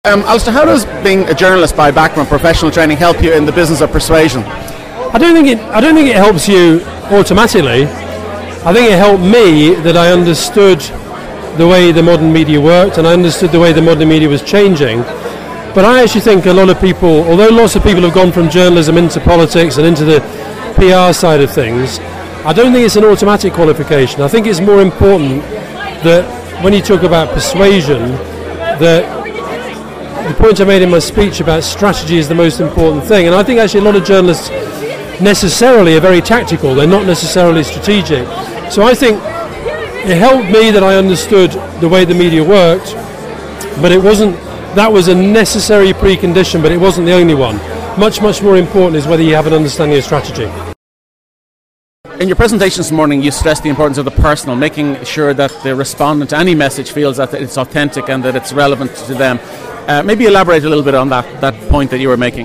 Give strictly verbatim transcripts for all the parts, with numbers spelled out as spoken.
Um, Alistair, how does being a journalist by background, professional training, help you in the business of persuasion? I don't think it. I don't think it helps you automatically. I think it helped me that I understood the way the modern media worked, and I understood the way the modern media was changing. But I actually think a lot of people, although lots of people have gone from journalism into politics and into the P R side of things, I don't think it's an automatic qualification. I think it's more important that when you talk about persuasion, that the point I made in my speech about strategy is the most important thing. And I think actually a lot of journalists necessarily are very tactical. They're not necessarily strategic. So I think it helped me that I understood the way the media worked, but it wasn't, that was a necessary precondition, but it wasn't the only one. Much, much more important is whether you have an understanding of strategy. In your presentation this morning, you stressed the importance of the personal, making sure that the respondent to any message feels that it's authentic and that it's relevant to them. Uh, maybe elaborate a little bit on that, that point that you were making.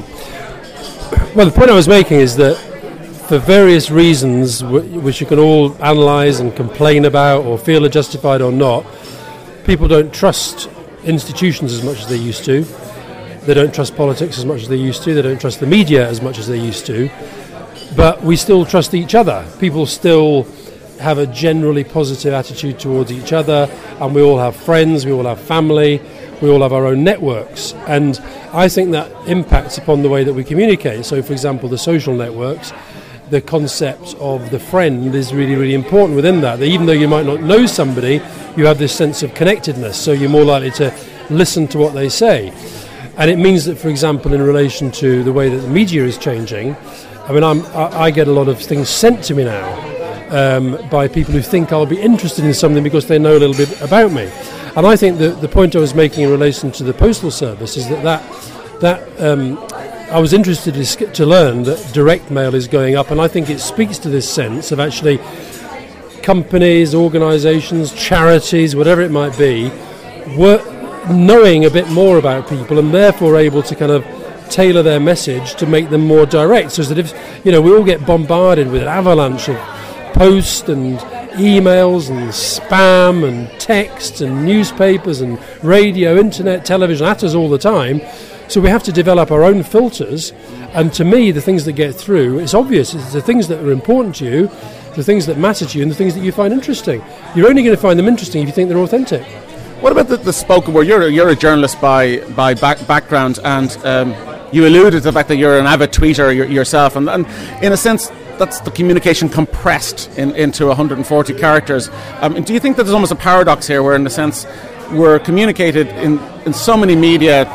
Well, the point I was making is that for various reasons, w- which you can all analyse and complain about or feel are justified or not, people don't trust institutions as much as they used to. They don't trust politics as much as they used to. They don't trust the media as much as they used to. But we still trust each other. People still have a generally positive attitude towards each other, and we all have friends, we all have family, we all have our own networks. And I think that impacts upon the way that we communicate. So, for example, the social networks, the concept of the friend is really, really important within that. That even though you might not know somebody, you have this sense of connectedness, so you're more likely to listen to what they say. And it means that, for example, in relation to the way that the media is changing, I mean, I'm, I, I get a lot of things sent to me now um, by people who think I'll be interested in something because they know a little bit about me. And I think that the point I was making in relation to the Postal Service is that that, that um, I was interested to, to learn that direct mail is going up, and I think it speaks to this sense of actually companies, organisations, charities, whatever it might be, were knowing a bit more about people and therefore able to kind of tailor their message to make them more direct, so that if, you know, we all get bombarded with an avalanche of posts and emails and spam and text and newspapers and radio, internet, television at us all the time. So we have to develop our own filters, and to me the things that get through, it's obvious, it's the things that are important to you, the things that matter to you, and the things that you find interesting. You're only going to find them interesting if you think they're authentic. What about the, the spoken word? You're, you're a journalist by, by back, background, and um, you alluded to the fact that you're an avid tweeter yourself, and, and in a sense that's the communication compressed in, into one hundred forty characters. Um, do you think that there's almost a paradox here where, in a sense, we're communicated in, in so many media